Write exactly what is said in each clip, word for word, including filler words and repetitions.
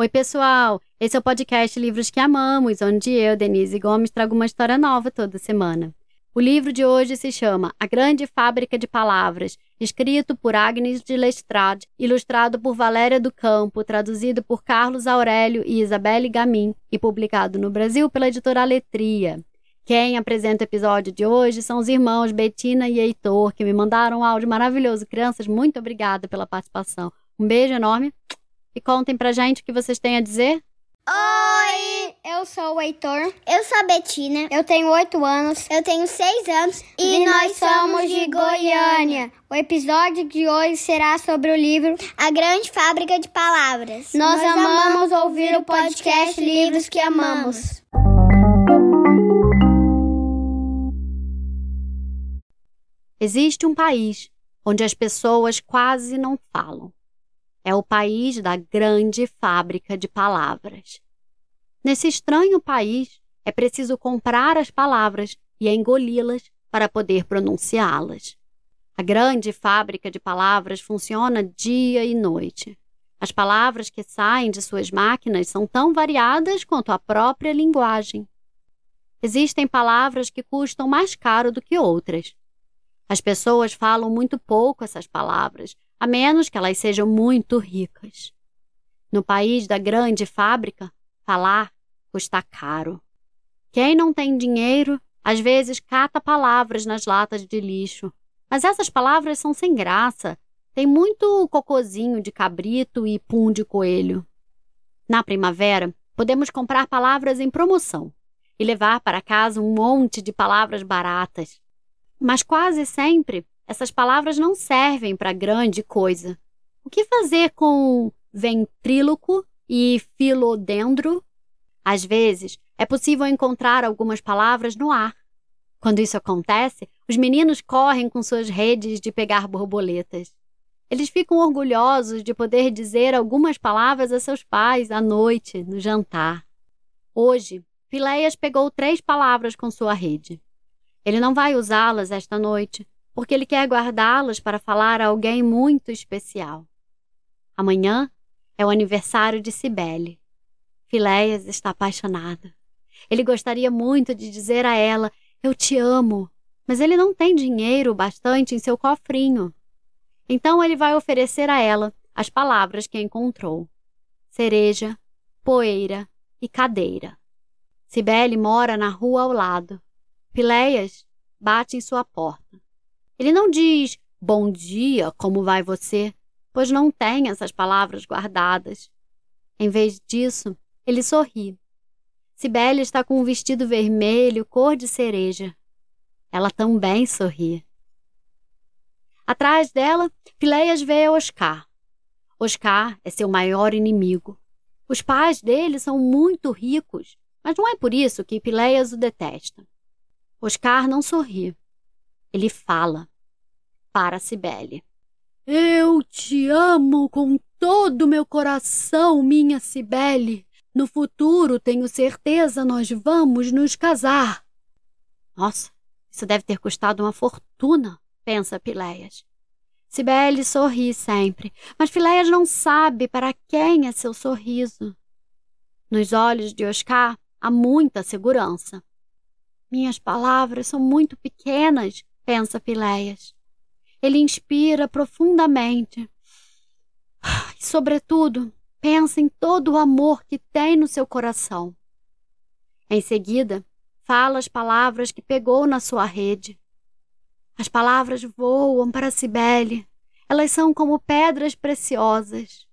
Oi, pessoal! Esse é o podcast Livros que Amamos, onde eu, Denise Gomes, trago uma história nova toda semana. O livro de hoje se chama A Grande Fábrica de Palavras, escrito por Agnes de Lestrade, ilustrado por Valéria do Campo, traduzido por Carlos Aurélio e Isabelle Gamin e publicado no Brasil pela editora Letria. Quem apresenta o episódio de hoje são os irmãos Betina e Heitor, que me mandaram um áudio maravilhoso. Crianças, muito obrigada pela participação. Um beijo enorme e contem pra gente o que vocês têm a dizer. Oi, eu sou o Heitor. Eu sou a Betina. Eu tenho oito anos. Eu tenho seis anos. E, e nós somos de Goiânia. O episódio de hoje será sobre o livro A Grande Fábrica de Palavras. Nós, nós amamos ouvir o podcast Livros que Amamos. Existe um país onde as pessoas quase não falam. É o país da grande fábrica de palavras. Nesse estranho país, é preciso comprar as palavras e engoli-las para poder pronunciá-las. A grande fábrica de palavras funciona dia e noite. As palavras que saem de suas máquinas são tão variadas quanto a própria linguagem. Existem palavras que custam mais caro do que outras. As pessoas falam muito pouco essas palavras, a menos que elas sejam muito ricas. No país da grande fábrica, falar custa caro. Quem não tem dinheiro, às vezes cata palavras nas latas de lixo. Mas essas palavras são sem graça. Tem muito cocozinho de cabrito e pum de coelho. Na primavera, podemos comprar palavras em promoção e levar para casa um monte de palavras baratas. Mas quase sempre, essas palavras não servem para grande coisa. O que fazer com ventríloco e filodendro? Às vezes, é possível encontrar algumas palavras no ar. Quando isso acontece, os meninos correm com suas redes de pegar borboletas. Eles ficam orgulhosos de poder dizer algumas palavras a seus pais à noite, no jantar. Hoje, Filéias pegou três palavras com sua rede. Ele não vai usá-las esta noite, porque ele quer guardá-las para falar a alguém muito especial. Amanhã é o aniversário de Cibele. Filéias está apaixonado. Ele gostaria muito de dizer a ela, eu te amo, mas ele não tem dinheiro bastante em seu cofrinho. Então ele vai oferecer a ela as palavras que encontrou. Cereja, poeira e cadeira. Cibele mora na rua ao lado. Filéias bate em sua porta. Ele não diz, bom dia, como vai você? Pois não tem essas palavras guardadas. Em vez disso, ele sorri. Cibele está com um vestido vermelho, cor de cereja. Ela também sorri. Atrás dela, Filéias vê Oscar. Oscar é seu maior inimigo. Os pais dele são muito ricos, mas não é por isso que Filéias o detesta. Oscar não sorri. Ele fala para Cibele. Eu te amo com todo o meu coração, minha Cibele. No futuro, tenho certeza, nós vamos nos casar. Nossa, isso deve ter custado uma fortuna, pensa Filéias. Cibele sorri sempre, mas Filéias não sabe para quem é seu sorriso. Nos olhos de Oscar há muita segurança. Minhas palavras são muito pequenas, pensa Filéias. Ele inspira profundamente. E, sobretudo, pensa em todo o amor que tem no seu coração. Em seguida, fala as palavras que pegou na sua rede. As palavras voam para Cibele. Elas são como pedras preciosas.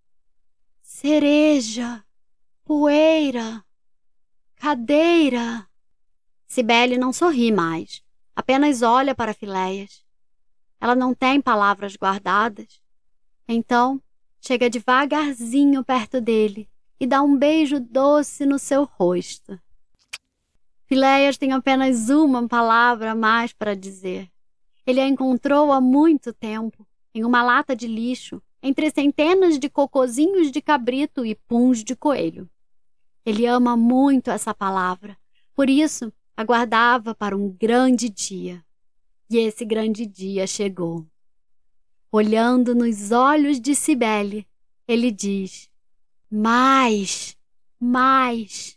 Cereja, poeira, cadeira. Cibele não sorri mais, apenas olha para Filéias. Ela não tem palavras guardadas. Então, chega devagarzinho perto dele e dá um beijo doce no seu rosto. Filéias tem apenas uma palavra a mais para dizer. Ele a encontrou há muito tempo, em uma lata de lixo, entre centenas de cocozinhos de cabrito e puns de coelho. Ele ama muito essa palavra, por isso aguardava para um grande dia. E esse grande dia chegou. Olhando nos olhos de Cibele, ele diz: Mais, mais.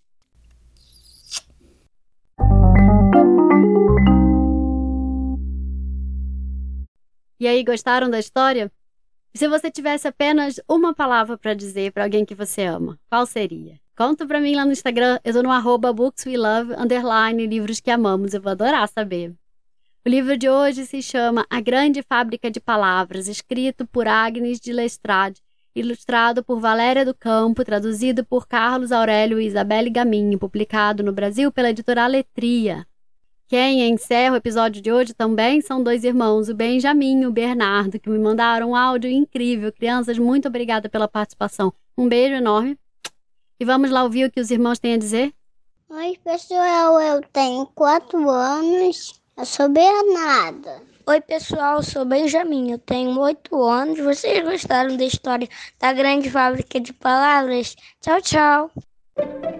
E aí, gostaram da história? E se você tivesse apenas uma palavra para dizer para alguém que você ama, qual seria? Conta pra mim lá no Instagram, eu tô no arroba bookswelove, underline, livros que amamos, eu vou adorar saber. O livro de hoje se chama A Grande Fábrica de Palavras, escrito por Agnes de Lestrade, ilustrado por Valéria do Campo, traduzido por Carlos Aurélio e Isabelle Gaminho, publicado no Brasil pela editora Letria. Quem encerra o episódio de hoje também são dois irmãos, o Benjamin e o Bernardo, que me mandaram um áudio incrível. Crianças, muito obrigada pela participação. Um beijo enorme. E vamos lá ouvir o que os irmãos têm a dizer? Oi, pessoal, eu tenho quatro anos, eu sou Bernarda. Oi, pessoal, eu sou Benjamin, eu tenho oito anos. Vocês gostaram da história da Grande Fábrica de Palavras? Tchau, tchau.